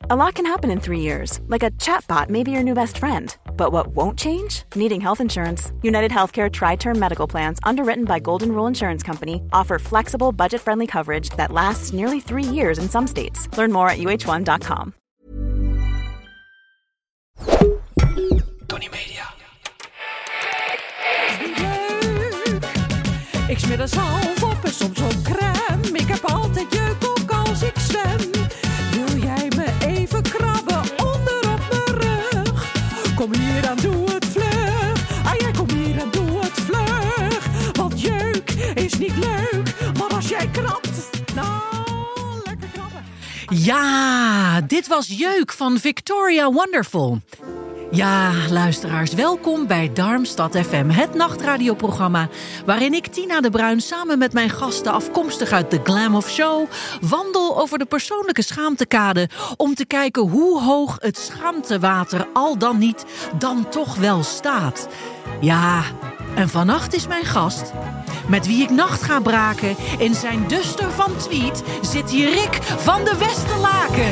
A lot can happen in 3 years, like a chatbot may be your new best friend. But what won't change? Needing health insurance. United Healthcare Tri-Term Medical Plans, underwritten by Golden Rule Insurance Company, offer flexible, budget-friendly coverage that lasts nearly 3 years in some states. Learn more at uh1.com. Tony Media. Ik smeer er zalf op en soms ook crème. Ik heb altijd jeuk ook als ik zwem. Wil jij me even krabben onder op mijn rug? Kom hier aan, doe het vlug. Ah ja, kom hier aan, doe het vlug. Want jeuk is niet leuk, maar als jij krabt, nou, lekker krabben. Ja, dit was Jeuk van Victoria Wonderful. Ja, luisteraars, welkom bij Darmstad FM, het nachtradioprogramma waarin ik, Tina de Bruin, samen met mijn gasten afkomstig uit The Glam of Show wandel over de persoonlijke schaamtekade om te kijken hoe hoog het schaamtewater al dan niet dan toch wel staat. Ja, en vannacht is mijn gast, met wie ik nacht ga braken in zijn duster van tweet, zit hier Rick van de Westerlaken.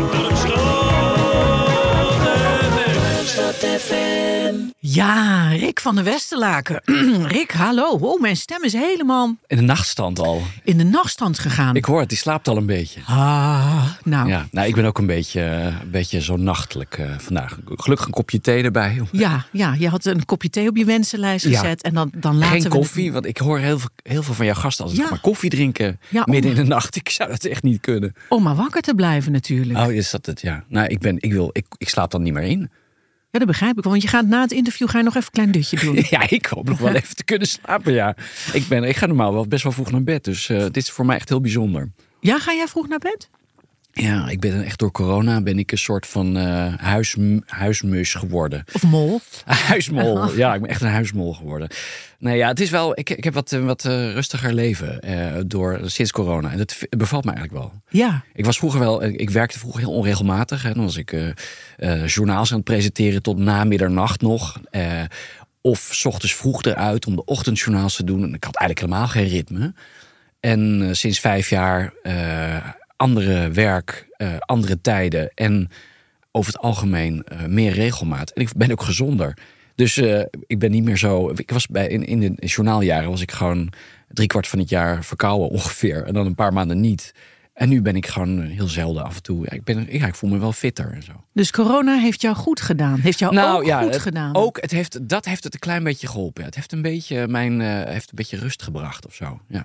Ja, Rick van de Westerlaken. Rick, hallo. Oh, mijn stem is helemaal in de nachtstand al. In de nachtstand gegaan. Ik hoor het, die slaapt al een beetje. Nou. Ja, nou, ik ben ook een beetje zo nachtelijk vandaag. Gelukkig een kopje thee erbij. Ja, je had een kopje thee op je wensenlijst gezet. En dan laten geen koffie, want ik hoor heel veel van jouw gasten altijd maar koffie drinken midden in de nacht. Ik zou dat echt niet kunnen. Om maar wakker te blijven natuurlijk. Oh, is dat het, ja. Nou, ik slaap dan niet meer in. Ja, dat begrijp ik wel. Want je gaat na het interview nog even een klein dutje doen. Ja, ik hoop nog wel even te kunnen slapen, ja. Ik ga normaal wel best wel vroeg naar bed. Dus dit is voor mij echt heel bijzonder. Ja, ga jij vroeg naar bed? Ja, ik ben echt door corona ben ik een soort van huismus geworden. Of mol? Huismol, ja, ik ben echt een huismol geworden. Nee, ja, het is wel, ik heb wat rustiger leven sinds corona. En dat bevalt me eigenlijk wel. Ja. Ik werkte vroeger heel onregelmatig. Hè. Dan was ik journaals aan het presenteren tot na middernacht nog. Of 's ochtends vroeg eruit om de ochtendjournaals te doen. En ik had eigenlijk helemaal geen ritme. En sinds 5 jaar andere werk, andere tijden en over het algemeen meer regelmaat. En ik ben ook gezonder. Dus ik ben niet meer zo. Ik was in de journaaljaren was ik gewoon 3/4 van het jaar verkouden ongeveer. En dan een paar maanden niet. En nu ben ik gewoon heel zelden af en toe. Ik voel me wel fitter en zo. Dus corona heeft jou goed gedaan? Heeft jou goed gedaan? Dat heeft het een klein beetje geholpen. Het heeft een beetje rust gebracht of zo. Ja.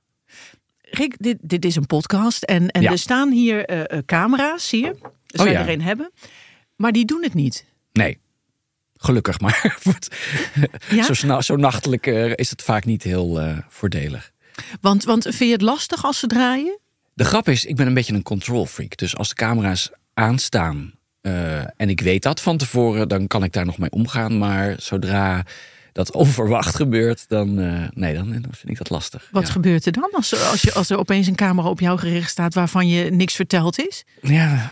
Rick, dit is een podcast en er staan hier camera's, zie je? Zou je er een hebben? Maar die doen het niet. Nee, gelukkig maar. Zo nachtelijk is het vaak niet heel voordelig. Want vind je het lastig als ze draaien? De grap is, ik ben een beetje een control freak. Dus als de camera's aanstaan en ik weet dat van tevoren, dan kan ik daar nog mee omgaan. Maar zodra dat onverwacht gebeurt, dan vind ik dat lastig. Wat gebeurt er dan als er opeens een camera op jou gericht staat waarvan je niks verteld is? Ja,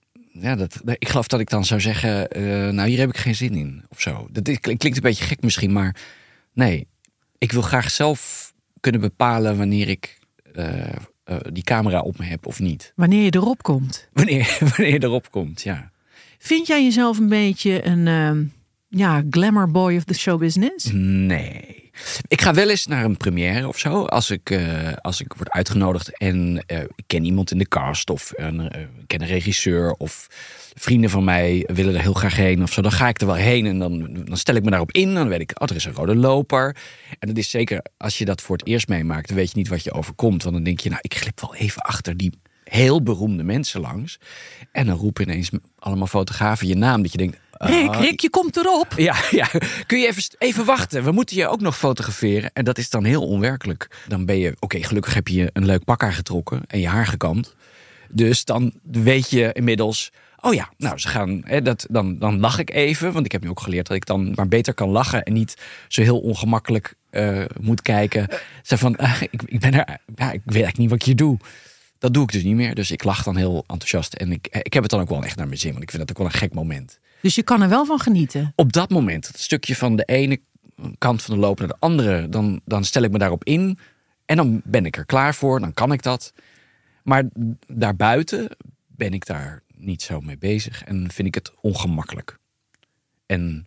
ik geloof dat ik dan zou zeggen, hier heb ik geen zin in of zo. Dat klinkt een beetje gek misschien, maar nee. Ik wil graag zelf kunnen bepalen wanneer ik die camera op me heb of niet. Wanneer je erop komt? Wanneer je erop komt, ja. Vind jij jezelf een beetje een glamour boy of the show business? Nee. Ik ga wel eens naar een première of zo. Als ik word uitgenodigd en ik ken iemand in de cast of ik ken een regisseur of vrienden van mij willen er heel graag heen of zo. Dan ga ik er wel heen en dan stel ik me daarop in. Dan weet ik, er is een rode loper. En dat is zeker, als je dat voor het eerst meemaakt, dan weet je niet wat je overkomt. Want dan denk je, ik glip wel even achter die heel beroemde mensen langs. En dan roepen ineens allemaal fotografen je naam. Dat je denkt, Rick, je komt erop. Ja. Kun je even wachten? We moeten je ook nog fotograferen. En dat is dan heel onwerkelijk. Dan ben je, gelukkig heb je een leuk pak aangetrokken en je haar gekamd. Dus dan weet je inmiddels, ze gaan. Dan lach ik even, want ik heb nu ook geleerd dat ik dan maar beter kan lachen en niet zo heel ongemakkelijk moet kijken. Zeg van, ik weet eigenlijk niet wat ik hier doe. Dat doe ik dus niet meer. Dus ik lach dan heel enthousiast. En ik heb het dan ook wel echt naar mijn zin. Want ik vind dat ook wel een gek moment. Dus je kan er wel van genieten? Op dat moment. Het stukje van de ene kant van de loop naar de andere. Dan stel ik me daarop in. En dan ben ik er klaar voor. Dan kan ik dat. Maar daarbuiten ben ik daar niet zo mee bezig. En vind ik het ongemakkelijk. En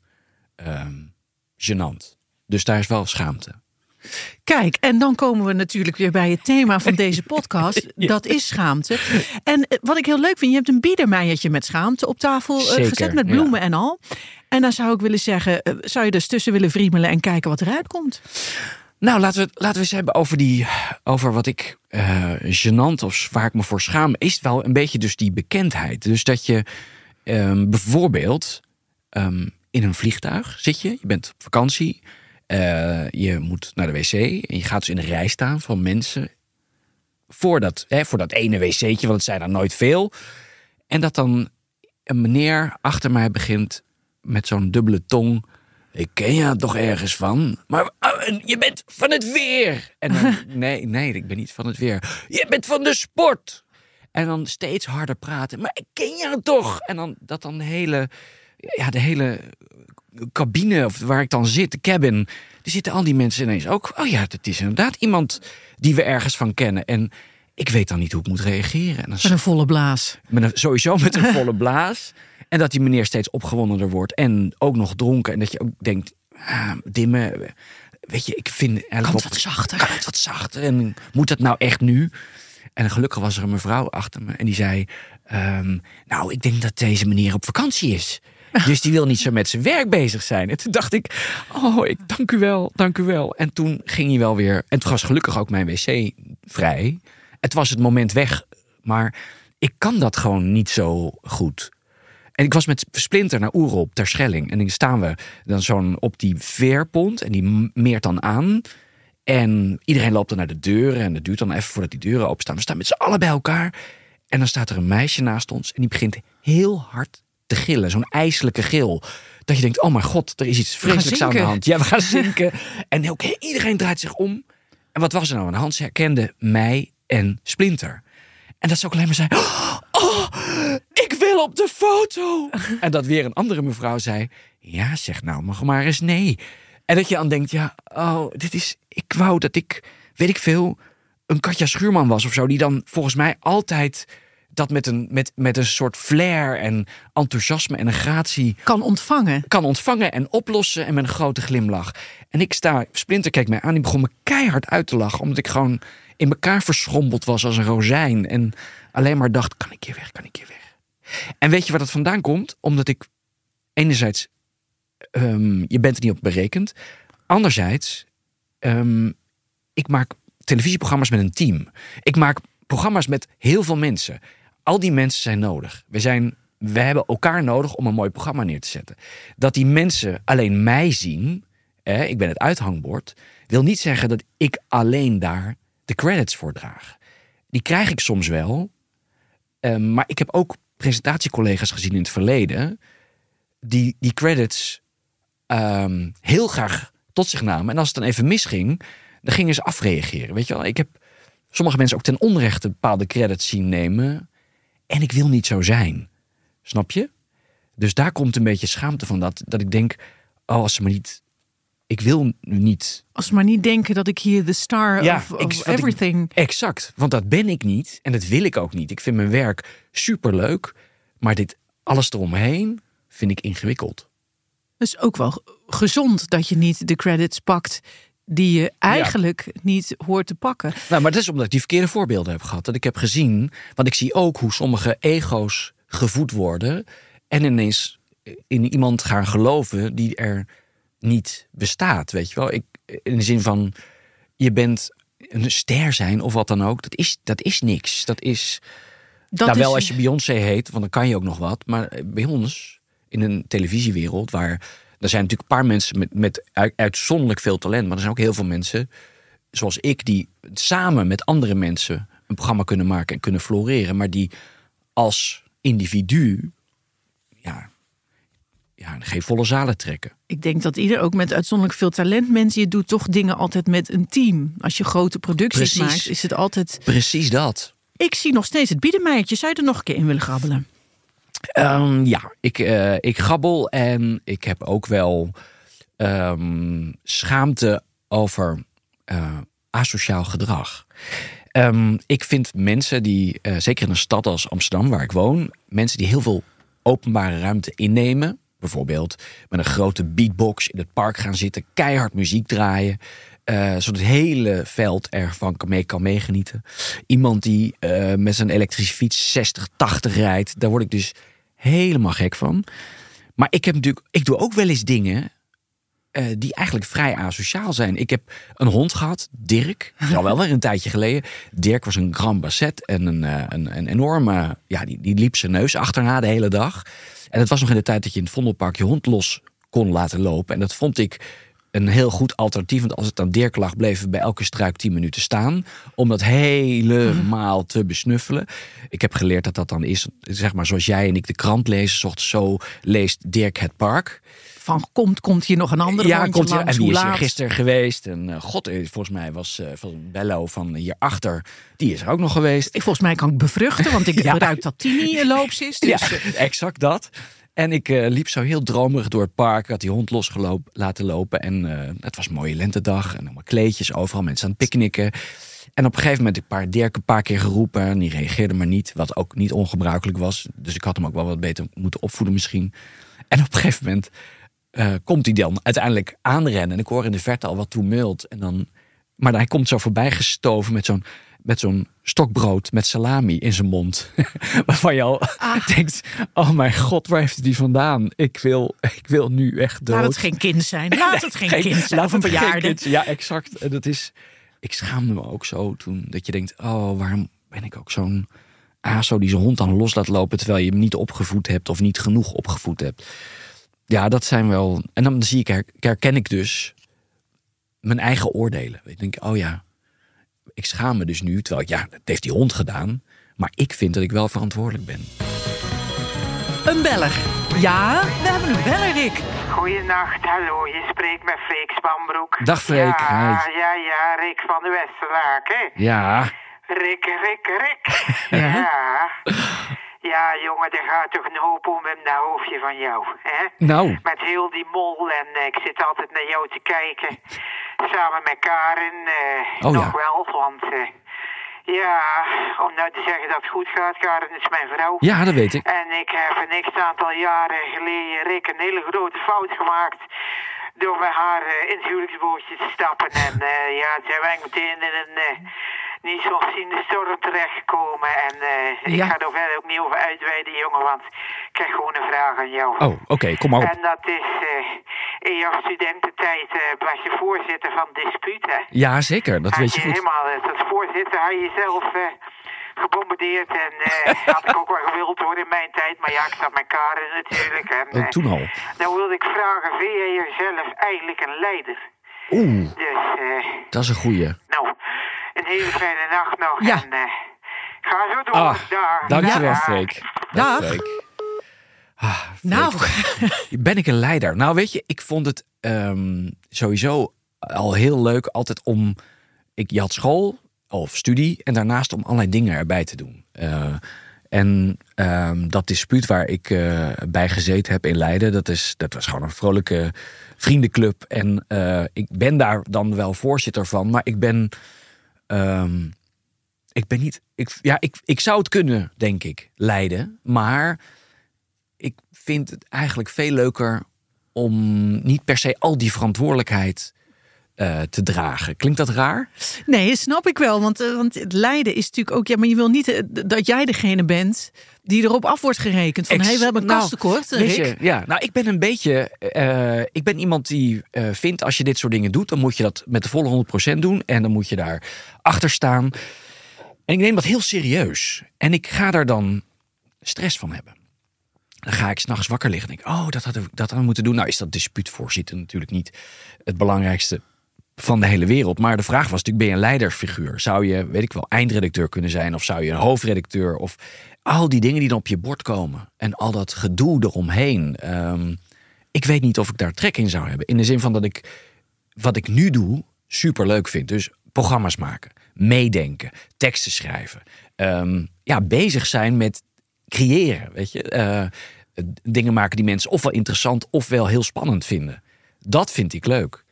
gênant. Dus daar is wel schaamte. Kijk, en dan komen we natuurlijk weer bij het thema van deze podcast. Ja. Dat is schaamte. En wat ik heel leuk vind, je hebt een biedermeiertje met schaamte op tafel gezet met bloemen en al. En dan zou ik willen zeggen, zou je dus tussen willen vriemelen en kijken wat eruit komt? Nou, laten we eens hebben over wat ik gênant of waar ik me voor schaam. Is het wel een beetje dus die bekendheid. Dus dat je bijvoorbeeld in een vliegtuig zit je bent op vakantie. Je moet naar de wc en je gaat dus in een rij staan van mensen voor dat ene wc'tje, want het zijn er nooit veel. En dat dan een meneer achter mij begint met zo'n dubbele tong. Ik ken je toch ergens van? Maar je bent van het weer. En dan, nee, ik ben niet van het weer. Je bent van de sport. En dan steeds harder praten. Maar ik ken jou toch? En dan de hele cabine, of waar ik dan zit, de cabin, er zitten al die mensen ineens ook. Oh ja, dat is inderdaad iemand die we ergens van kennen. En ik weet dan niet hoe ik moet reageren. En dan Met een volle blaas. Sowieso met een volle blaas. En dat die meneer steeds opgewondener wordt. En ook nog dronken. En dat je ook denkt, Dimme, weet je, ik vind... Kan het wat zachter? En moet dat nou echt nu? En gelukkig was er een mevrouw achter me. En die zei, nou, ik denk dat deze meneer op vakantie is. Dus die wil niet zo met zijn werk bezig zijn. En toen dacht ik, dank u wel. En toen ging hij wel weer... En toen was gelukkig ook mijn wc vrij. Het was het moment weg. Maar ik kan dat gewoon niet zo goed. En ik was met Splinter naar Oerop, Terschelling. En dan staan we dan zo'n op die veerpont. En die meert dan aan. En iedereen loopt dan naar de deuren. En het duurt dan even voordat die deuren openstaan. We staan met z'n allen bij elkaar. En dan staat er een meisje naast ons. En die begint heel hard te gillen. Zo'n ijselijke gil. Dat je denkt, oh mijn god, er is iets vreselijks aan de hand. Ja, we gaan zinken. En ook iedereen draait zich om. En wat was er nou aan de hand? Ze herkende mij en Splinter. En dat ze ook alleen maar zei, oh, ik wil op de foto. En dat weer een andere mevrouw zei, ja, zeg nou maar eens nee. En dat je aan denkt, ik wou dat ik, weet ik veel, een Katja Schuurman was of zo. Die dan volgens mij altijd dat met een soort flair en enthousiasme en een gratie Kan ontvangen en oplossen en met een grote glimlach. En Splinter keek mij aan, die begon me keihard uit te lachen, omdat ik gewoon in elkaar verschrompeld was als een rozijn. En alleen maar dacht, kan ik hier weg? En weet je waar dat vandaan komt? Omdat ik enerzijds, je bent er niet op berekend. Anderzijds, ik maak televisieprogramma's met een team. Ik maak programma's met heel veel mensen. Al die mensen zijn nodig. We hebben elkaar nodig om een mooi programma neer te zetten. Dat die mensen alleen mij zien, ik ben het uithangbord, wil niet zeggen dat ik alleen daar de credits voor draag. Die krijg ik soms wel. Maar ik heb ook presentatiecollega's gezien in het verleden die credits heel graag tot zich namen. En als het dan even misging, dan gingen ze afreageren. Weet je wel? Ik heb sommige mensen ook ten onrechte bepaalde credits zien nemen. En ik wil niet zo zijn. Snap je? Dus daar komt een beetje schaamte van dat ik denk, als ze maar niet... Ik wil niet... Als ze maar niet denken dat ik hier de star of everything... Exact, want dat ben ik niet. En dat wil ik ook niet. Ik vind mijn werk superleuk. Maar alles eromheen vind ik ingewikkeld. Dus ook wel gezond dat je niet de credits pakt die je eigenlijk niet hoort te pakken. Nou, maar dat is omdat ik die verkeerde voorbeelden heb gehad. Dat ik heb gezien, want ik zie ook hoe sommige ego's gevoed worden en ineens in iemand gaan geloven die er niet bestaat, weet je wel. In de zin van, je bent een ster zijn of wat dan ook. Dat is niks. Dat is wel als je Beyoncé heet, want dan kan je ook nog wat. Maar bij ons, in een televisiewereld, waar er zijn natuurlijk een paar mensen met uitzonderlijk veel talent, maar er zijn ook heel veel mensen, zoals ik, die samen met andere mensen een programma kunnen maken en kunnen floreren, maar die als individu geen volle zalen trekken. Ik denk dat ieder, ook met uitzonderlijk veel talent, mensen, je doet toch dingen altijd met een team. Als je grote producties maakt, is het altijd... Precies dat. Ik zie nog steeds het biedermeiertje. Zou je er nog een keer in willen grabbelen? Ik grabbel en ik heb ook wel schaamte over asociaal gedrag. Ik vind mensen die, zeker in een stad als Amsterdam waar ik woon, mensen die heel veel openbare ruimte innemen, bijvoorbeeld met een grote beatbox in het park gaan zitten, keihard muziek draaien, zodat het hele veld ervan kan meegenieten. Iemand die met zijn elektrische fiets 60, 80 rijdt, daar word ik dus helemaal gek van. Maar ik doe ook wel eens dingen die eigenlijk vrij asociaal zijn. Ik heb een hond gehad, Dirk. Dat is al wel weer een tijdje geleden. Dirk was een Grand Basset en een enorme... Ja, die liep zijn neus achterna de hele dag. En het was nog in de tijd dat je in het Vondelpark je hond los kon laten lopen. En dat vond ik een heel goed alternatief. Want als het aan Dirk lag, bleven we bij elke struik 10 minuten staan. Om dat helemaal te besnuffelen. Ik heb geleerd dat dan is, zeg maar, zoals jij en ik de krant lezen. 's Ochtends zo leest Dirk het park. Van komt hier nog een andere hondje komt langs? en wie Hoe is hier laat? gisteren geweest? En volgens mij was van Bello van hierachter, die is er ook nog geweest. Volgens mij kan ik bevruchten, want ik ruik dat Tini loops is. Dus, Ja, exact dat. En ik liep zo heel dromerig door het park. Had die hond laten lopen. En het was een mooie lentedag. En allemaal kleedjes overal. Mensen aan het picknicken. En op een gegeven moment heb ik Dirk een paar keer geroepen. En die reageerde maar niet. Wat ook niet ongebruikelijk was. Dus ik had hem ook wel wat beter moeten opvoeden misschien. En op een gegeven moment komt hij dan uiteindelijk aanrennen. En ik hoor in de verte al wat toemult. Maar hij komt zo voorbij gestoven met zo'n stokbrood met salami in zijn mond. Waarvan je al denkt, oh mijn god, waar heeft hij die vandaan? Ik wil nu echt dood. laat het geen kind zijn. Laat het geen kind zijn. Of een bejaarde. Ja, exact. En ik schaamde me ook zo toen. Dat je denkt, oh, waarom ben ik ook zo'n aso die zijn hond dan los laat lopen, terwijl je hem niet opgevoed hebt of niet genoeg opgevoed hebt. Ja, dat zijn wel... En dan herken ik dus mijn eigen oordelen. Ik denk, oh ja, ik schaam me dus nu. Terwijl, dat heeft die hond gedaan. Maar ik vind dat ik wel verantwoordelijk ben. Een beller. Ja, we hebben een beller, Rick. Goeienacht, hallo. Je spreekt met Freek Spanbroek. Dag Freek. Ja, Rick van de Westerlaak, hè? Ja. Rick. Ja. Ja, jongen, er gaat toch een hoop om in dat hoofdje van jou, hè? Nou. Met heel die mol en ik zit altijd naar jou te kijken. Samen met Karin, nog wel, want... om nou te zeggen dat het goed gaat, Karin is mijn vrouw. Ja, dat weet ik. En ik heb een x-aantal jaren geleden, Rick, een hele grote fout gemaakt door met haar in het huwelijksbootje te stappen. En toen zijn wij meteen in een niet zo ziende storm terechtgekomen. En ik ga er verder ook niet over uitweiden, jongen, want ik krijg gewoon een vraag aan jou. Oh, oké, kom maar op. En dat is, in jouw studententijd was je voorzitter van Dispuut, hè? Ja, zeker, dat weet je goed. Helemaal, als voorzitter had je zelf gebombardeerd en had ik ook wel gewild hoor in mijn tijd. Maar ja, ik zat met Karen natuurlijk. En, toen al. Nou wilde ik vragen, vind jij jezelf eigenlijk een leider? Oeh, dus, dat is een goeie. Nou, een hele fijne nacht nog. Ja. En ga zo door. Dankjewel, Dag. Freek. Dag. Freek. Freek. Nou. Ben ik een leider? Nou, weet je, ik vond het sowieso al heel leuk altijd om... Je had school of studie en daarnaast om allerlei dingen erbij te doen. Dat dispuut waar ik bij gezeten heb in Leiden, dat was gewoon een vrolijke vriendenclub. En ik ben daar dan wel voorzitter van, maar ik ben niet... Ik zou het kunnen, denk ik, leiden. Maar ik vind het eigenlijk veel leuker om niet per se al die verantwoordelijkheid te dragen. Klinkt dat raar? Nee, snap ik wel. Want het lijden is natuurlijk ook... Ja, maar je wil niet dat jij degene bent die erop af wordt gerekend. Van, we hebben een kastekort, Rick. Ik ben een beetje... ik ben iemand die vindt, als je dit soort dingen doet, dan moet je dat met de volle 100% doen. En dan moet je daar achter staan. En ik neem dat heel serieus. En ik ga daar dan stress van hebben. Dan ga ik 's nachts wakker liggen en denk, dat hadden we moeten doen. Nou is dat dispuutvoorzitter natuurlijk niet het belangrijkste van de hele wereld. Maar de vraag was natuurlijk, ben je een leidersfiguur? Zou je, weet ik wel, eindredacteur kunnen zijn? Of zou je een hoofdredacteur? Of al die dingen die dan op je bord komen. En al dat gedoe eromheen. Ik weet niet of ik daar trek in zou hebben. In de zin van dat ik wat ik nu doe superleuk vind. Dus programma's maken, meedenken, teksten schrijven. Bezig zijn met creëren, weet je. Dingen maken die mensen ofwel interessant ofwel heel spannend vinden. Dat vind ik leuk.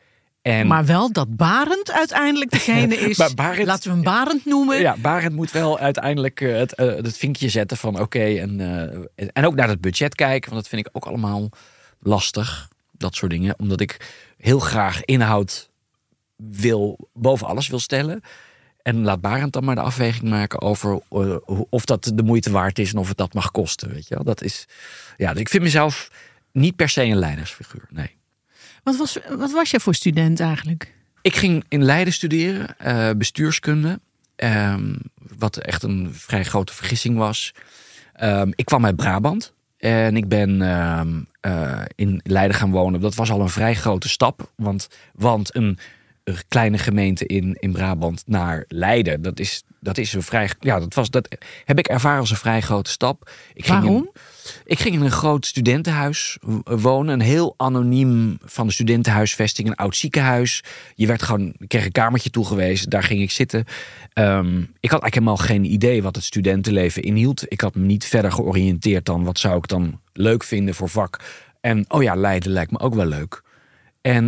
Maar wel dat Barend uiteindelijk degene is. Barend, laten we hem Barend noemen. Ja, Barend moet wel uiteindelijk het vinkje zetten van oké. En ook naar het budget kijken. Want dat vind ik ook allemaal lastig. Dat soort dingen. Omdat ik heel graag inhoud boven alles wil stellen. En laat Barend dan maar de afweging maken over of dat de moeite waard is en of het dat mag kosten. Weet je wel? Dat is, dus ik vind mezelf niet per se een leidersfiguur. Nee. Wat was je voor student eigenlijk? Ik ging in Leiden studeren, bestuurskunde. Wat echt een vrij grote vergissing was. Ik kwam uit Brabant. En ik ben in Leiden gaan wonen. Dat was al een vrij grote stap. Want een kleine gemeente in Brabant naar Leiden. Dat is een vrij. Ja, dat heb ik ervaren als een vrij grote stap. Waarom? Ik ging in een groot studentenhuis wonen. Een heel anoniem van de studentenhuisvesting. Een oud ziekenhuis. Ik kreeg een kamertje toegewezen. Daar ging ik zitten. Ik had eigenlijk helemaal geen idee wat het studentenleven inhield. Ik had me niet verder georiënteerd dan wat zou ik dan leuk vinden voor vak. En Leiden lijkt me ook wel leuk. En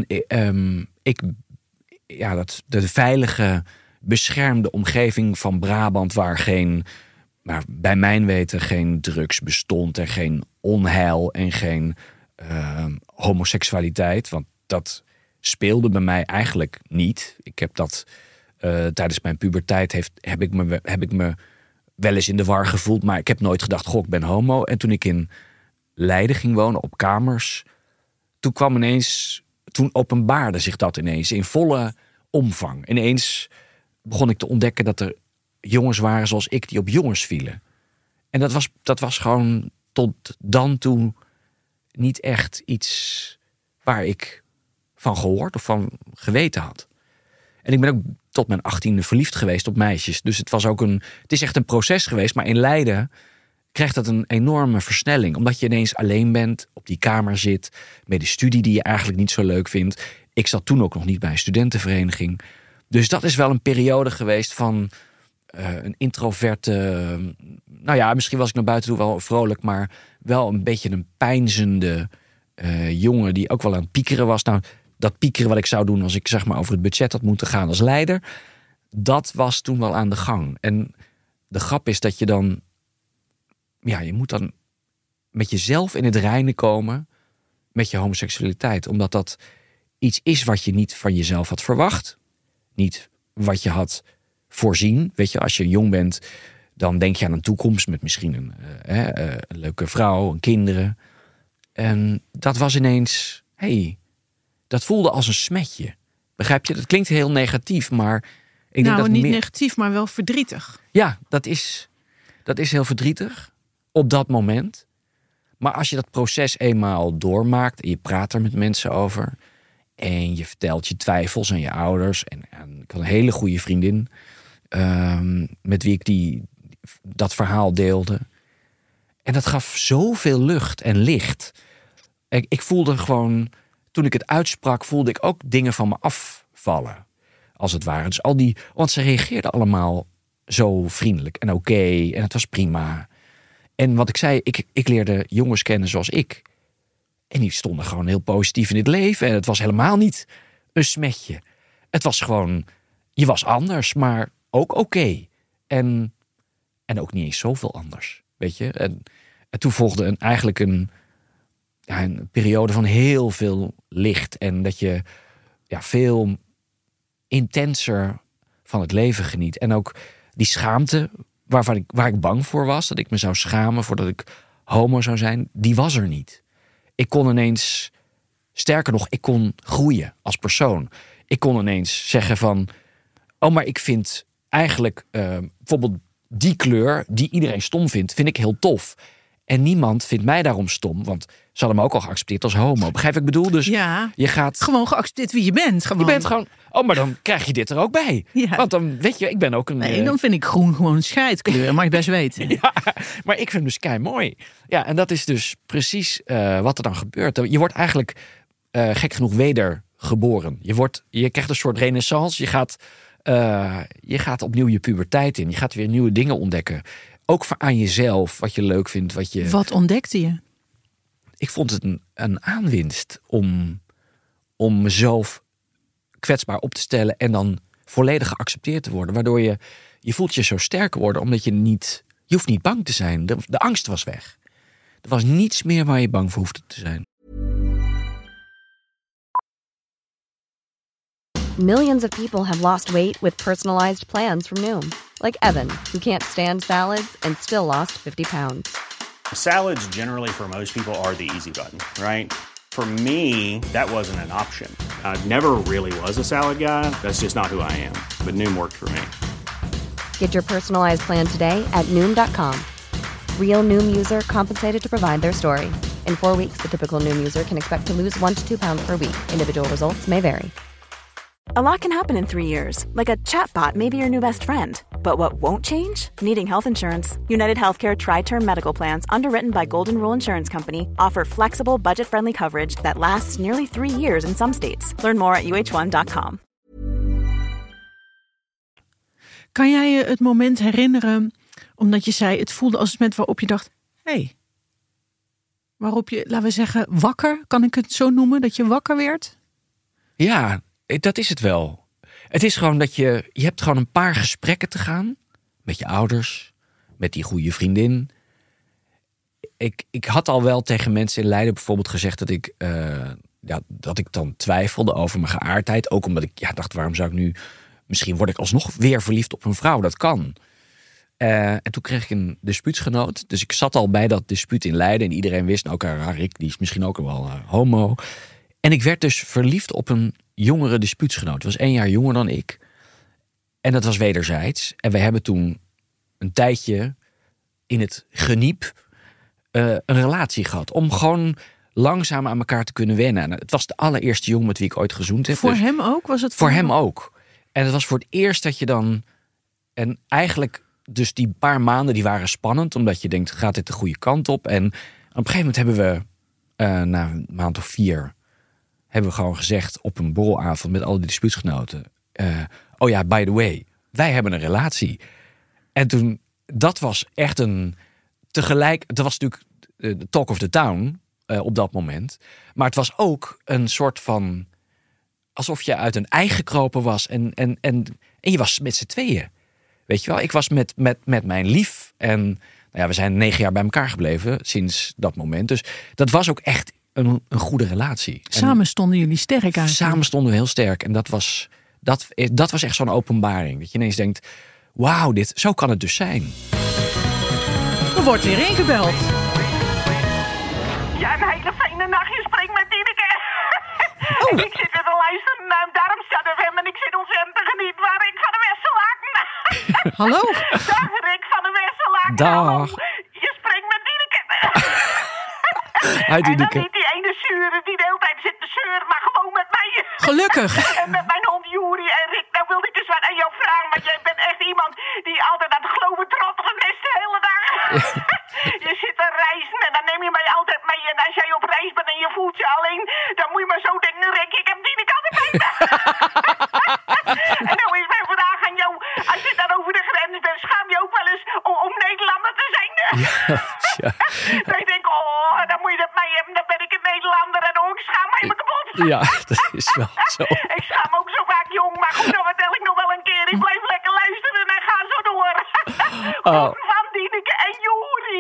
de veilige, beschermde omgeving van Brabant, waar bij mijn weten geen drugs bestond en geen onheil en geen homoseksualiteit. Want dat speelde bij mij eigenlijk niet. Ik heb dat tijdens mijn puberteit heb ik me wel eens in de war gevoeld, maar ik heb nooit gedacht, goh, ik ben homo. En toen ik in Leiden ging wonen op kamers, toen openbaarde zich dat ineens in volle omvang. Ineens begon ik te ontdekken dat er jongens waren zoals ik die op jongens vielen. En dat was gewoon tot dan toe niet echt iets waar ik van gehoord of van geweten had. En ik ben ook tot mijn 18e verliefd geweest op meisjes. Dus het is echt een proces geweest. Maar in Leiden krijgt dat een enorme versnelling. Omdat je ineens alleen bent, op die kamer zit, met een studie die je eigenlijk niet zo leuk vindt. Ik zat toen ook nog niet bij een studentenvereniging. Dus dat is wel een periode geweest van een introverte. Misschien was ik naar buiten toe wel vrolijk, maar wel een beetje een peinzende jongen die ook wel aan het piekeren was. Nou, dat piekeren wat ik zou doen als ik zeg maar over het budget had moeten gaan als leider, dat was toen wel aan de gang. En de grap is dat je dan, je moet dan met jezelf in het reine komen met je homoseksualiteit. Omdat dat iets is wat je niet van jezelf had verwacht. Niet wat je had voorzien. Weet je, als je jong bent, dan denk je aan een toekomst met misschien een leuke vrouw, een kinderen. En dat was ineens, dat voelde als een smetje. Begrijp je? Dat klinkt heel negatief, maar ik denk dat niet negatief, maar wel verdrietig. Ja, dat is heel verdrietig op dat moment. Maar als je dat proces eenmaal doormaakt en je praat er met mensen over en je vertelt je twijfels aan je ouders. En ik had een hele goede vriendin met wie ik dat verhaal deelde. En dat gaf zoveel lucht en licht. Ik voelde gewoon, toen ik het uitsprak, voelde ik ook dingen van me afvallen. Als het ware. Dus want ze reageerden allemaal zo vriendelijk en oké. En het was prima. En wat ik zei, ik leerde jongens kennen zoals ik. En die stonden gewoon heel positief in het leven. En het was helemaal niet een smetje. Het was gewoon, je was anders, maar ook oké. En ook niet eens zoveel anders. Weet je? En toen volgde eigenlijk een periode van heel veel licht. En dat je veel intenser van het leven geniet. En ook die schaamte waar ik bang voor was, dat ik me zou schamen voordat ik homo zou zijn, die was er niet. Ik kon ineens, sterker nog, ik kon groeien als persoon. Ik kon ineens zeggen van, maar ik vind eigenlijk bijvoorbeeld die kleur die iedereen stom vindt, vind ik heel tof. En niemand vindt mij daarom stom, want ze hadden me ook al geaccepteerd als homo. Begrijp ik bedoel? Dus ja, je gaat gewoon geaccepteerd wie je bent. Gewoon. Je bent gewoon, maar dan krijg je dit er ook bij. Ja. Want dan weet je, ik ben ook een. Nee, dan vind ik groen gewoon een scheidkleur, mag je best weten. Ja, maar ik vind hem dus kei mooi. Ja, en dat is dus precies wat er dan gebeurt. Je wordt eigenlijk gek genoeg wedergeboren. Je krijgt een soort renaissance. Je gaat opnieuw je puberteit in. Je gaat weer nieuwe dingen ontdekken. Ook aan jezelf, wat je leuk vindt. Wat ontdekte je? Ik vond het een aanwinst om mezelf kwetsbaar op te stellen en dan volledig geaccepteerd te worden. Waardoor je voelt je zo sterker worden, omdat je hoeft niet bang te zijn. De angst was weg. Er was niets meer waar je bang voor hoefde te zijn. Millions of people have lost weight with personalized plans from Noom. Like Evan, who can't stand salads and still lost 50 pounds. Salads generally for most people are the easy button, right? For me, that wasn't an option. I never really was a salad guy. That's just not who I am. But Noom worked for me. Get your personalized plan today at Noom.com. Real Noom user compensated to provide their story. In 4 weeks, the typical Noom user can expect to lose 1 to 2 pounds per week. Individual results may vary. A lot can happen in 3 years, like a chatbot may be your new best friend. But what won't change? Needing health insurance. United Healthcare Tri-Term Medical Plans, underwritten by Golden Rule Insurance Company, offer flexible, budget-friendly coverage that lasts nearly 3 years in some states. Learn more at uh1.com. Kan jij je het moment herinneren, omdat je zei, het voelde als het moment waarop je dacht, hé, waarop je, laten we zeggen, wakker, kan ik het zo noemen, dat je wakker werd? Ja, dat is het wel. Het is gewoon dat je hebt gewoon een paar gesprekken te gaan. Met je ouders, met die goede vriendin. Ik had al wel tegen mensen in Leiden bijvoorbeeld gezegd dat ik dan twijfelde over mijn geaardheid. Ook omdat ik dacht, waarom zou ik nu... Misschien word ik alsnog weer verliefd op een vrouw, dat kan. En toen kreeg ik een dispuutsgenoot. Dus ik zat al bij dat dispuut in Leiden. En iedereen wist, Rick, die is misschien ook wel homo. En ik werd dus verliefd op een jongere dispuutsgenoot. Het was 1 jaar jonger dan ik. En dat was wederzijds. En we hebben toen een tijdje in het geniep een relatie gehad. Om gewoon langzaam aan elkaar te kunnen wennen. En het was de allereerste jongen met wie ik ooit gezoend heb. Voor dus hem ook? Was het voor hem ook. En het was voor het eerst dat je dan... En eigenlijk, dus die paar maanden die waren spannend. Omdat je denkt, gaat dit de goede kant op? En op een gegeven moment hebben we, na een maand of 4... hebben we gewoon gezegd op een borrelavond met al die dispuutsgenoten... by the way, wij hebben een relatie. En toen, dat was echt tegelijk... Dat was natuurlijk de talk of the town op dat moment. Maar het was ook een soort van... alsof je uit een ei gekropen was en je was met z'n tweeën. Weet je wel, ik was met mijn lief. En we zijn 9 jaar bij elkaar gebleven sinds dat moment. Dus dat was ook echt een goede relatie. Samen stonden jullie sterk aan. Samen stonden we heel sterk. En dat was echt zo'n openbaring. Dat je ineens denkt, wauw, zo kan het dus zijn. Er wordt weer ingebeld. Ja, een hele fijne nacht. Je spreekt met Tineke. Ik zit weer te luisteren naar Darmstad FM en ik zit ontzettend te genieten waar Rick van de Westerlaken. Hallo. Dag Rick van de Westerlaken. Dag. Hallo. Je spreekt met Tineke. Hi, En dan Tineke. niet die ene zeuren die de hele tijd zit te zeuren, maar gewoon met mij. Gelukkig. En met mijn hond Juri en Rick, nou wilde ik dus wat aan jou vragen, want jij bent echt iemand die altijd aan het geloven trotteren is de hele dag. Je zit te reizen en dan neem je mij altijd mee en als jij op reis bent en je voelt je alleen, dan moet je maar zo denken, Rick, ik heb Tineke altijd mee. En nou is mijn vraag aan jou, als je dan over de grens bent, schaam je ook wel eens om Nederlander te zijn? Ja. Dan denk ik, dan moet je dat mij hebben, dan ben ik een Nederlander en ik schaam mij me kapot. Ja, dat is wel zo. Ik schaam me ook zo vaak jong, maar goed, dat vertel ik nog wel een keer. Ik blijf lekker luisteren en ga zo door. Van Tineke en Juri.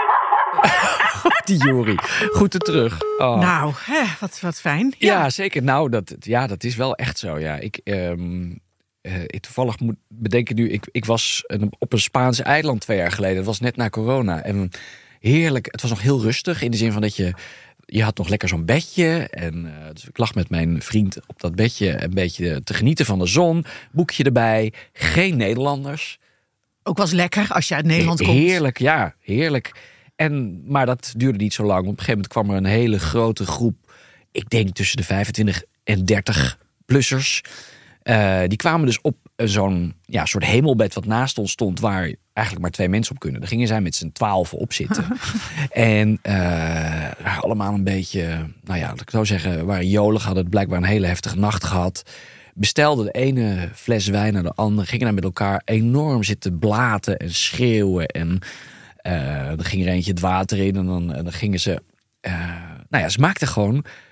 Die Juri. Goed er terug. Oh. Nou, wat fijn. Ja, zeker. Nou, dat is wel echt zo. Ja, ik toevallig moet bedenken nu, ik was op een Spaanse eiland 2 jaar geleden. Dat was net na corona. En heerlijk, het was nog heel rustig in de zin van dat je had nog lekker zo'n bedje. En dus ik lag met mijn vriend op dat bedje een beetje te genieten van de zon. Boekje erbij. Geen Nederlanders. Ook was lekker als je uit Nederland komt. Heerlijk, ja. Heerlijk. Maar dat duurde niet zo lang. Op een gegeven moment kwam er een hele grote groep. Ik denk tussen de 25 en 30-plussers. Die kwamen dus op zo'n soort hemelbed wat naast ons stond, waar eigenlijk maar 2 mensen op kunnen. Daar gingen zij met z'n 12 op zitten. En waren allemaal een beetje, laat ik zo zeggen, waren jolig, hadden blijkbaar een hele heftige nacht gehad. Bestelden de ene fles wijn naar de andere, gingen daar met elkaar enorm zitten blaten en schreeuwen. En dan ging er eentje het water in en dan gingen ze... ze maakten gewoon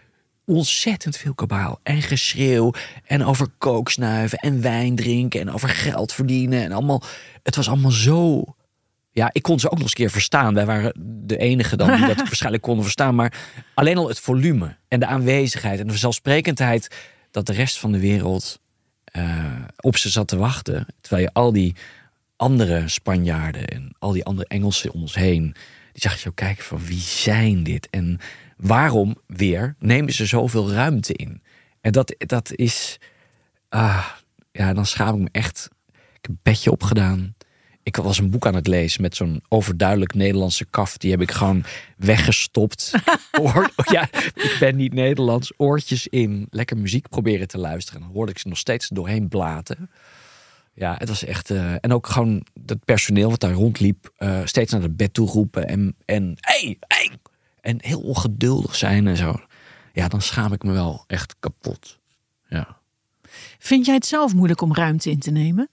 ontzettend veel kabaal en geschreeuw en over kooksnuiven en wijn drinken en over geld verdienen en allemaal. Het was allemaal zo. Ja, ik kon ze ook nog eens een keer verstaan. Wij waren de enige dan die dat waarschijnlijk konden verstaan. Maar alleen al het volume en de aanwezigheid en de vanzelfsprekendheid dat de rest van de wereld op ze zat te wachten. Terwijl je al die andere Spanjaarden en al die andere Engelsen om ons heen, die zag je zo kijken van wie zijn dit? En waarom weer nemen ze zoveel ruimte in? En dat is, dan schaam ik me echt. Ik heb een petje opgedaan. Ik was een boek aan het lezen met zo'n overduidelijk Nederlandse kaf. Die heb ik gewoon weggestopt. Ik ben niet Nederlands. Oortjes in. Lekker muziek proberen te luisteren. En dan hoorde ik ze nog steeds doorheen blaten. Ja, het was echt. En ook gewoon het personeel wat daar rondliep. Steeds naar het bed toe roepen. En hey! En heel ongeduldig zijn en zo. Ja, dan schaam ik me wel echt kapot. Ja. Vind jij het zelf moeilijk om ruimte in te nemen?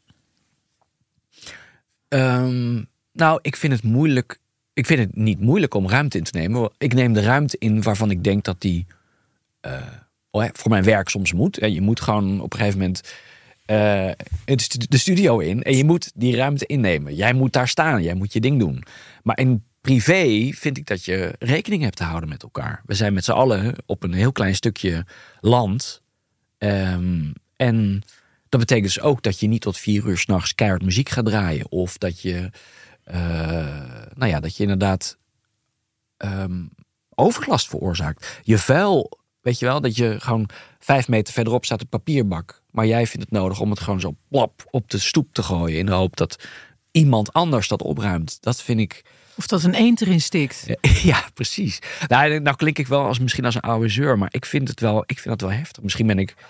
Nou, ik vind het moeilijk. Ik vind het niet moeilijk om ruimte in te nemen. Ik neem de ruimte in waarvan ik denk dat die voor mijn werk soms moet. Je moet gewoon op een gegeven moment de studio in en je moet die ruimte innemen. Jij moet daar staan, jij moet je ding doen. Maar in privé vind ik dat je rekening hebt te houden met elkaar. We zijn met z'n allen op een heel klein stukje land. En dat betekent dus ook dat je niet tot 4 uur 's nachts keihard muziek gaat draaien. Of dat je, dat je inderdaad overlast veroorzaakt. Je vuil, weet je wel, dat je gewoon 5 meter verderop staat een papierbak. Maar jij vindt het nodig om het gewoon zo plop op de stoep te gooien. In de hoop dat iemand anders dat opruimt. Dat vind ik. Of dat een eend erin stikt. Ja, precies. Nou klink ik wel misschien als een oude zeur. Maar ik vind het wel heftig. Misschien ben ik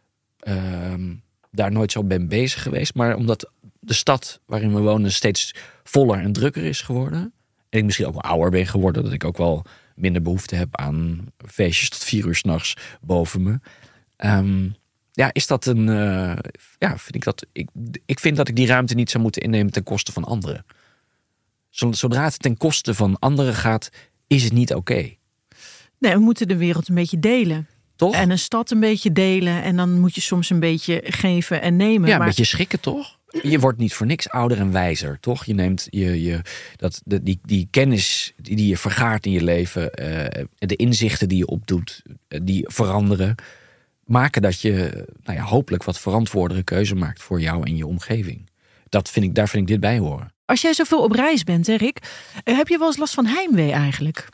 daar nooit zo ben bezig geweest. Maar omdat de stad waarin we wonen steeds voller en drukker is geworden. En ik misschien ook wel ouder ben geworden. Dat ik ook wel minder behoefte heb aan feestjes tot 4 uur 's nachts boven me. Is dat een. Vind ik dat. Ik vind dat ik die ruimte niet zou moeten innemen ten koste van anderen. Zodra het ten koste van anderen gaat, is het niet oké. Nee, we moeten de wereld een beetje delen. Toch? En een stad een beetje delen. En dan moet je soms een beetje geven en nemen. Ja, een beetje schikken, toch? Je wordt niet voor niks ouder en wijzer, toch? Je neemt die kennis die je vergaart in je leven, de inzichten die je opdoet, die veranderen, maken dat je hopelijk wat verantwoordere keuze maakt voor jou en je omgeving. Daar vind ik dit bij horen. Als jij zoveel op reis bent, hè, Rick, heb je wel eens last van heimwee eigenlijk?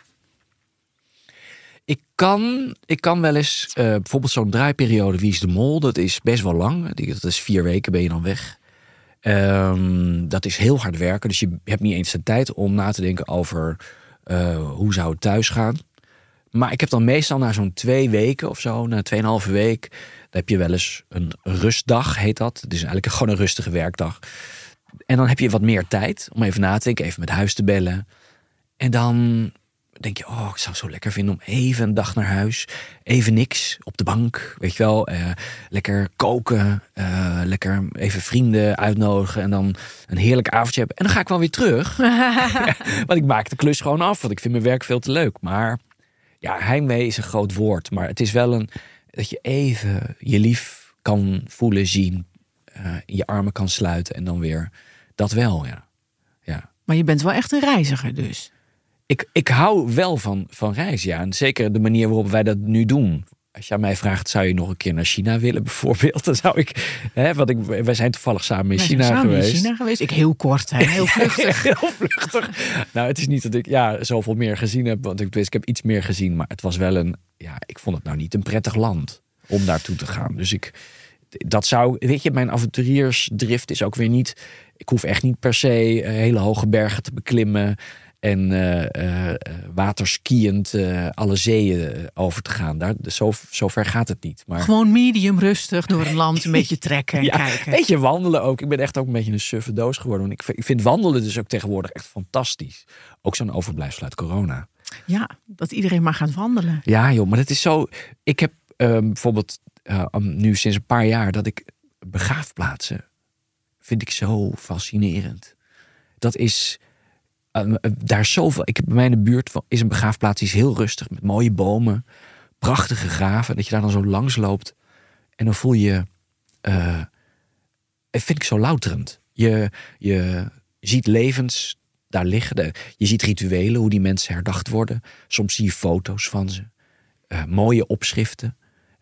Ik kan wel eens, bijvoorbeeld zo'n draaiperiode Wie is de Mol, dat is best wel lang. Dat is 4 weken ben je dan weg. Dat is heel hard werken, dus je hebt niet eens de tijd om na te denken over hoe zou het thuis gaan. Maar ik heb dan meestal na zo'n 2 weken of zo, na 2,5 week, dan heb je wel eens een rustdag, heet dat. Het is eigenlijk gewoon een rustige werkdag. En dan heb je wat meer tijd om even na te denken, even met huis te bellen. En dan denk je, ik zou het zo lekker vinden om even een dag naar huis. Even niks, op de bank, weet je wel. Lekker koken, lekker even vrienden uitnodigen. En dan een heerlijk avondje hebben. En dan ga ik wel weer terug. Want ik maak de klus gewoon af, want ik vind mijn werk veel te leuk. Maar ja, heimwee is een groot woord. Maar het is wel dat je even je lief kan voelen, zien. In je armen kan sluiten en dan weer dat wel, ja. Maar je bent wel echt een reiziger dus. Ik hou wel van reizen, ja. En zeker de manier waarop wij dat nu doen. Als je aan mij vraagt, zou je nog een keer naar China willen bijvoorbeeld? Dan zou ik, wij zijn toevallig samen in China geweest. Ik heel kort, heel vluchtig. Heel vluchtig. Nou, het is niet dat ik zoveel meer gezien heb. Want ik heb iets meer gezien. Maar het was wel ik vond het nou niet een prettig land om naartoe te gaan. Dus dat zou, weet je, mijn avonturiersdrift is ook weer niet. Ik hoef echt niet per se hele hoge bergen te beklimmen en waterskiënd alle zeeën over te gaan. Zo ver gaat het niet. Maar gewoon medium rustig door een land een beetje trekken en kijken. Een beetje wandelen ook. Ik ben echt ook een beetje een suffe doos geworden. Want ik vind wandelen dus ook tegenwoordig echt fantastisch. Ook zo'n overblijfsel uit corona. Ja, dat iedereen maar gaat wandelen. Ja joh, maar het is zo. Ik heb bijvoorbeeld nu sinds een paar jaar dat ik begraafplaatsen vind ik zo fascinerend. Dat is daar zoveel. Ik heb bij mij in de buurt is een begraafplaats die is heel rustig met mooie bomen, prachtige graven. Dat je daar dan zo langs loopt. En dan voel je... vind ik zo louterend. Je ziet levens daar liggen. Je ziet rituelen, hoe die mensen herdacht worden. Soms zie je foto's van ze. Mooie opschriften.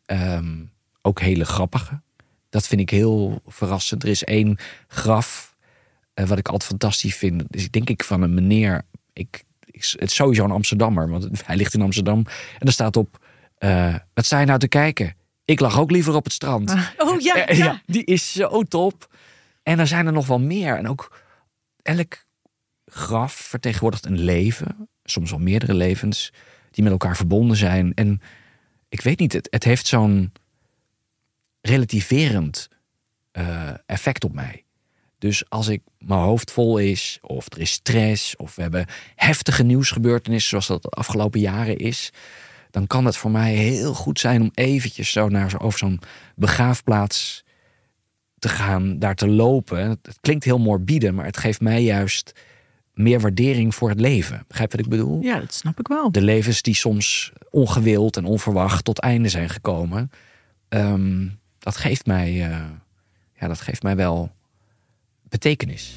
Ook hele grappige. Dat vind ik heel verrassend. Er is 1 graf wat ik altijd fantastisch vind. Dus ik denk van een meneer... Het is sowieso een Amsterdammer, want hij ligt in Amsterdam. En er staat op... wat sta je nou te kijken? Ik lag ook liever op het strand. Ja, die is zo top. En er zijn er nog wel meer. En ook elk graf vertegenwoordigt een leven. Soms wel meerdere levens. Die met elkaar verbonden zijn. En ik weet niet, het heeft zo'n relativerend effect op mij. Dus als mijn hoofd vol is, of er is stress, of we hebben heftige nieuwsgebeurtenissen zoals dat de afgelopen jaren is, dan kan het voor mij heel goed zijn om eventjes zo over zo'n begraafplaats te gaan, daar te lopen. Het klinkt heel morbide, maar het geeft mij juist meer waardering voor het leven. Begrijp wat ik bedoel? Ja, dat snap ik wel. De levens die soms ongewild en onverwacht tot einde zijn gekomen. Dat geeft mij wel betekenis.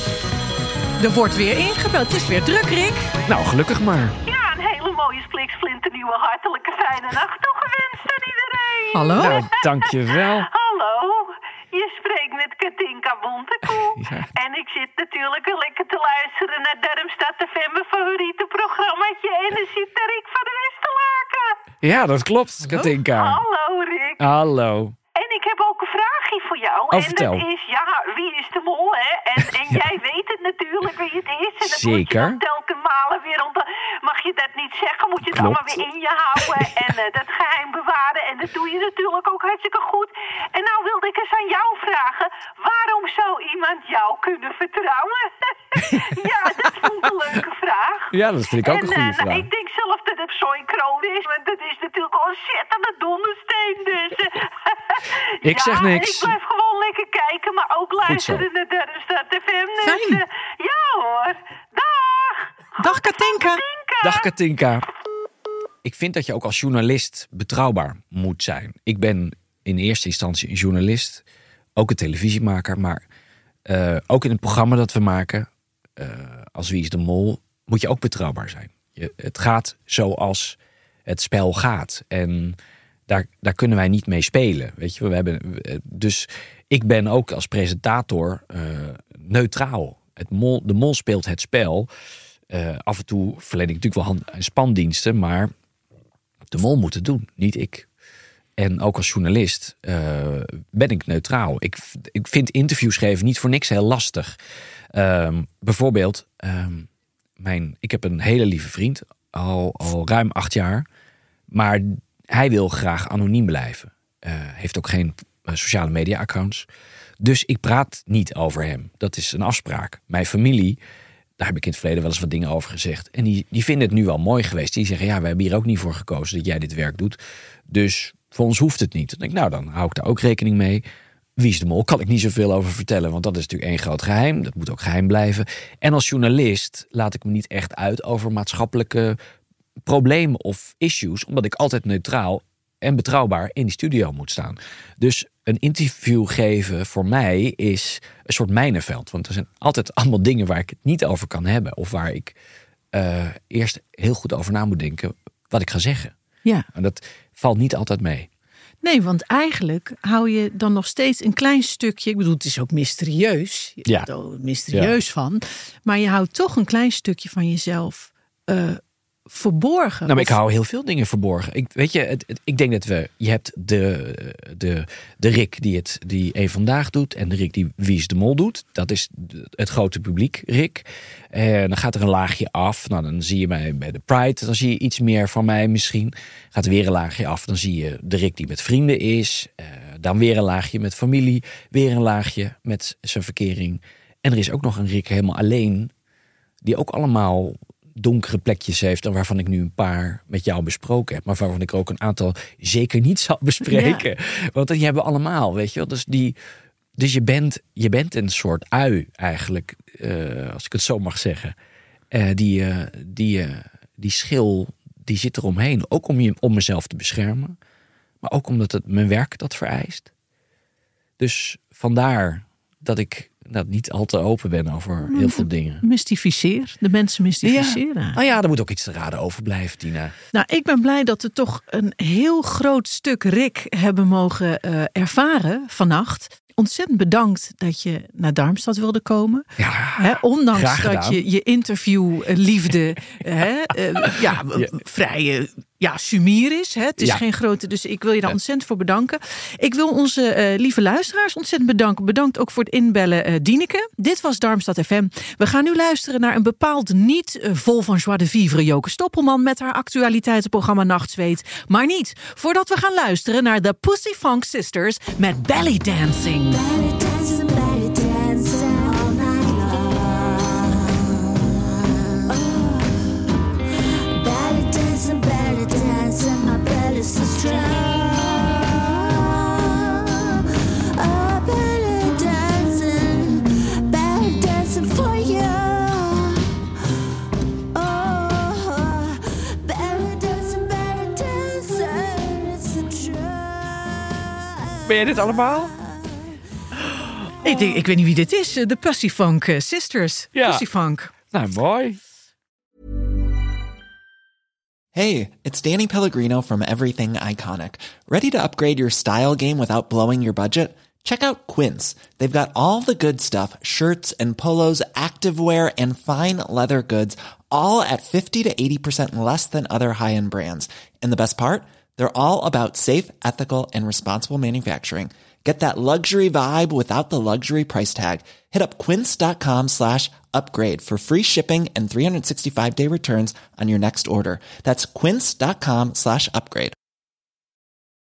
Er wordt weer ingebeld. Het is weer druk, Rick. Nou, gelukkig maar. Ja, een hele mooie splinternieuwe hartelijke fijne nacht toegewenst aan iedereen. Hallo? Nou, dankjewel. Hallo, je spreekt met Katinka Bontekoe. Ja. En ik zit natuurlijk lekker te luisteren naar Darmstad FM, mijn favoriete programmaatje. En dan zit daar Rick van de Westerlaken. Ja, dat klopt, Katinka. Hallo Rick. Hallo. En ik heb ook een vraagje voor jou. Oh, en vertel. dat is, wie is de mol, hè? En jij weet het natuurlijk wie het is. En dat moet je Zeker. dan telkens malen weer mag je dat niet zeggen, moet je het Klopt. allemaal weer in je houden. En dat geheim bewaren. En dat doe je natuurlijk ook hartstikke goed. En nou wilde ik eens aan jou vragen. Waarom zou iemand jou kunnen vertrouwen? Ja, dat vond ik een leuke vraag. Ja, dat vind ik ook een goede vraag. Ik denk zelf dat het zo'n kroon is. Want dat is natuurlijk al een ontzettende dondersteen. Dus... Ik zeg niks. En ik blijf gewoon lekker kijken, maar ook luisteren naar Darmstad FM. Dus, Fijn. ja hoor. Dag. Dag, Katinka. Dag Katinka. Ik vind dat je ook als journalist betrouwbaar moet zijn. Ik ben in eerste instantie een journalist. Ook een televisiemaker. Maar ook in het programma dat we maken, als Wie is de Mol, moet je ook betrouwbaar zijn. Het gaat zoals het spel gaat. En daar kunnen wij niet mee spelen. Weet je? Dus ik ben ook als presentator neutraal. De mol speelt het spel. Af en toe verleen ik natuurlijk wel hand- en spandiensten, maar de mol moet het doen, niet ik. En ook als journalist ben ik neutraal. Ik vind interviews geven niet voor niks heel lastig. Bijvoorbeeld, ik heb een hele lieve vriend, al ruim 8 jaar. Maar hij wil graag anoniem blijven. Heeft ook geen sociale media accounts. Dus ik praat niet over hem. Dat is een afspraak. Mijn familie, daar heb ik in het verleden wel eens wat dingen over gezegd. En die vinden het nu wel mooi geweest. Die zeggen, ja, we hebben hier ook niet voor gekozen dat jij dit werk doet. Dus voor ons hoeft het niet. Dan denk ik, nou, dan hou ik daar ook rekening mee. Wie is de mol? Kan ik niet zoveel over vertellen. Want dat is natuurlijk één groot geheim. Dat moet ook geheim blijven. En als journalist laat ik me niet echt uit over maatschappelijke problemen of issues. Omdat ik altijd neutraal en betrouwbaar in die studio moet staan. Dus een interview geven voor mij is een soort mijnenveld. Want er zijn altijd allemaal dingen waar ik het niet over kan hebben. Of waar ik eerst heel goed over na moet denken wat ik ga zeggen. Ja. En dat valt niet altijd mee. Nee, want eigenlijk hou je dan nog steeds een klein stukje. Ik bedoel, het is ook mysterieus. Je Ja. bent er mysterieus van. Maar je houdt toch een klein stukje van jezelf verborgen. Nou, maar ik hou heel veel dingen verborgen. Ik denk dat je hebt de Rick die Eén Vandaag doet en de Rick die Wie is de Mol doet. Dat is het grote publiek, Rick. En dan gaat er een laagje af. Nou, dan zie je mij bij de Pride, dan zie je iets meer van mij misschien. Gaat er weer een laagje af, dan zie je de Rick die met vrienden is. Dan weer een laagje met familie. Weer een laagje met zijn verkering. En er is ook nog een Rick helemaal alleen, die ook allemaal donkere plekjes heeft en waarvan ik nu een paar met jou besproken heb, maar waarvan ik ook een aantal zeker niet zal bespreken. Ja. Want die hebben we allemaal, weet je wel. Dus je bent een soort ui eigenlijk, als ik het zo mag zeggen. Die schil die zit eromheen. Ook om mezelf te beschermen. Maar ook omdat het mijn werk dat vereist. Dus vandaar dat ik niet al te open ben over heel veel dingen. Mystificeer. De mensen mystificeren. Ja. Nou ja, er moet ook iets te raden overblijven, Tina. Nou, ik ben blij dat we toch een heel groot stuk Rick hebben mogen ervaren vannacht. Ontzettend bedankt dat je naar Darmstad wilde komen. Ja, ondanks dat je interviewliefde vrij sumier is. Het is geen grote, dus ik wil je daar ontzettend voor bedanken. Ik wil onze lieve luisteraars ontzettend bedanken. Bedankt ook voor het inbellen, Dieneke. Dit was Darmstad FM. We gaan nu luisteren naar een bepaald niet vol van joie de vivre Joke Stoppelman met haar actualiteitenprogramma Nachtzweet. Maar niet voordat we gaan luisteren naar de Pussy Funk Sisters met Belly Dancing. Belly dancing, belly dancing all night long. Belly dancing, my belly's so strong. Oh, belly dancing for you. Oh, belly dancing, it's a drug. Ben jij dit allemaal? Ik weet niet wie dit is. De Pussy Funk Sisters. Ja. Pussy Funk. Nou, mooi. Hey, it's Danny Pellegrino from Everything Iconic. Ready to upgrade your style game without blowing your budget? Check out Quince. They've got all the good stuff, shirts and polos, activewear, and fine leather goods, all at 50 to 80% less than other high-end brands. And the best part? They're all about safe, ethical, and responsible manufacturing. Get that luxury vibe without the luxury price tag. Hit up quince.com/upgrade for free shipping and 365-day returns on your next order. That's quince.com/upgrade.